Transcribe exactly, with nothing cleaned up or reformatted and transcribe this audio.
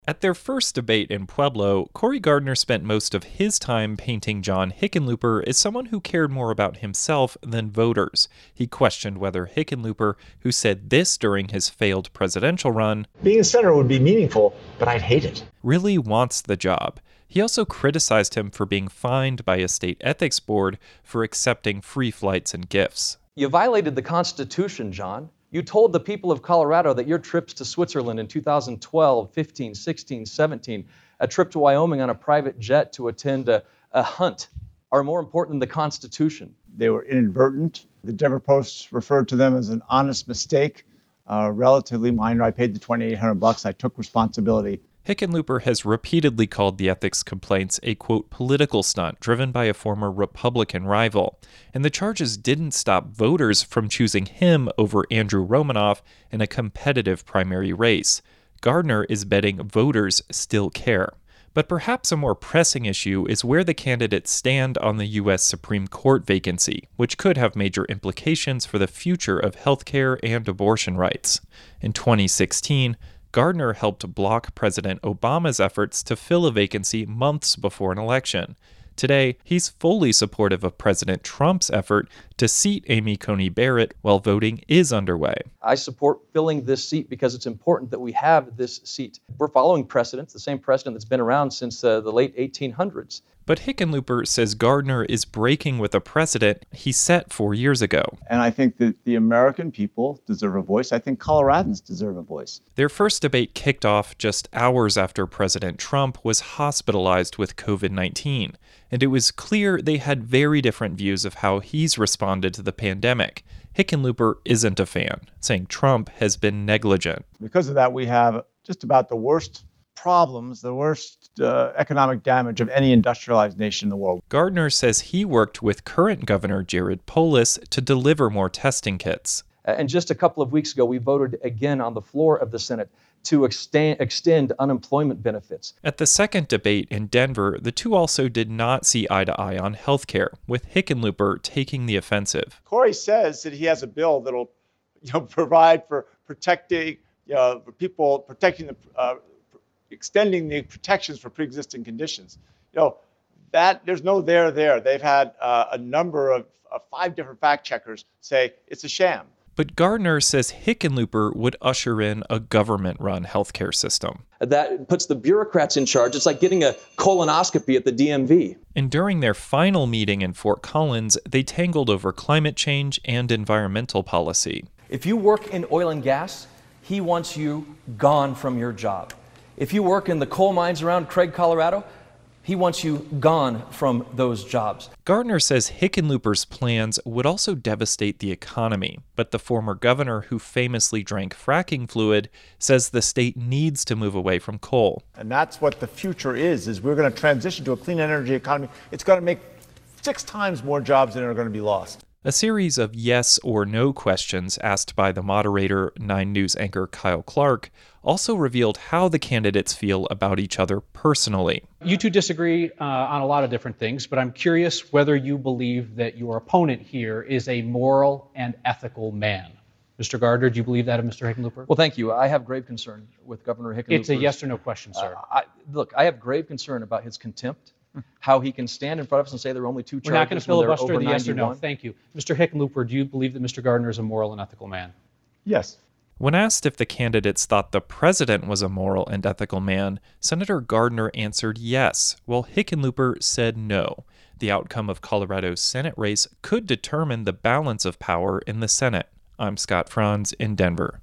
At their first debate in Pueblo, Cory Gardner spent most of his time painting John Hickenlooper as someone who cared more about himself than voters. He questioned whether Hickenlooper, who said this during his failed presidential run, "Being a senator would be meaningful, but I'd hate it," really wants the job. He also criticized him for being fined by a state ethics board for accepting free flights and gifts. You violated the Constitution, John. You told the people of Colorado that your trips to Switzerland in two thousand twelve, fifteen, sixteen, seventeen, a trip to Wyoming on a private jet to attend a, a hunt, are more important than the Constitution. They were inadvertent. The Denver Post referred to them as an honest mistake, uh, relatively minor. I paid the twenty-eight hundred bucks. I took responsibility. Hickenlooper has repeatedly called the ethics complaints a, quote, political stunt driven by a former Republican rival. And the charges didn't stop voters from choosing him over Andrew Romanoff in a competitive primary race. Gardner is betting voters still care. But perhaps a more pressing issue is where the candidates stand on the U S Supreme Court vacancy, which could have major implications for the future of healthcare and abortion rights. In twenty sixteen, Gardner helped block President Obama's efforts to fill a vacancy months before an election. Today, he's fully supportive of President Trump's effort to seat Amy Coney Barrett while voting is underway. I support filling this seat because it's important that we have this seat. We're following precedents, the same precedent that's been around since uh, the late eighteen hundreds. But Hickenlooper says Gardner is breaking with a precedent he set four years ago. And I think that the American people deserve a voice. I think Coloradans deserve a voice. Their first debate kicked off just hours after President Trump was hospitalized with covid nineteen. And it was clear they had very different views of how he's responded to the pandemic. Hickenlooper isn't a fan, saying Trump has been negligent. Because of that, we have just about the worst problems, the worst uh, economic damage of any industrialized nation in the world. Gardner says he worked with current Governor Jared Polis to deliver more testing kits. And just a couple of weeks ago, we voted again on the floor of the Senate to extend, extend unemployment benefits. At the second debate in Denver, the two also did not see eye to eye on health care, with Hickenlooper taking the offensive. Cory says that he has a bill that'll you know, provide for protecting you know, for people, protecting the, uh, extending the protections for pre-existing conditions. You know, that there's no there there. They've had uh, a number of uh, five different fact checkers say it's a sham. But Gardner says Hickenlooper would usher in a government-run healthcare system. That puts the bureaucrats in charge. It's like getting a colonoscopy at the D M V. And during their final meeting in Fort Collins, they tangled over climate change and environmental policy. If you work in oil and gas, he wants you gone from your job. If you work in the coal mines around Craig, Colorado, he wants you gone from those jobs. Gardner says Hickenlooper's plans would also devastate the economy, but the former governor who famously drank fracking fluid says the state needs to move away from coal. And that's what the future is, is we're going to transition to a clean energy economy. It's going to make six times more jobs than are going to be lost. A series of yes or no questions asked by the moderator, Nine News anchor Kyle Clark, also revealed how the candidates feel about each other personally. You two disagree uh, on a lot of different things, but I'm curious whether you believe that your opponent here is a moral and ethical man. Mister Gardner, do you believe that of Mister Hickenlooper? Well, thank you. I have grave concern with Governor Hickenlooper. It's a yes or no question, sir. Uh, I, look, I have grave concern about his contempt. How he can stand in front of us and say there are only two charges. We're not going to filibuster the yes or no. ninety-one. Thank you. Mister Hickenlooper, do you believe that Mister Gardner is a moral and ethical man? Yes. When asked if the candidates thought the president was a moral and ethical man, Senator Gardner answered yes, while Hickenlooper said no. The outcome of Colorado's Senate race could determine the balance of power in the Senate. I'm Scott Franz in Denver.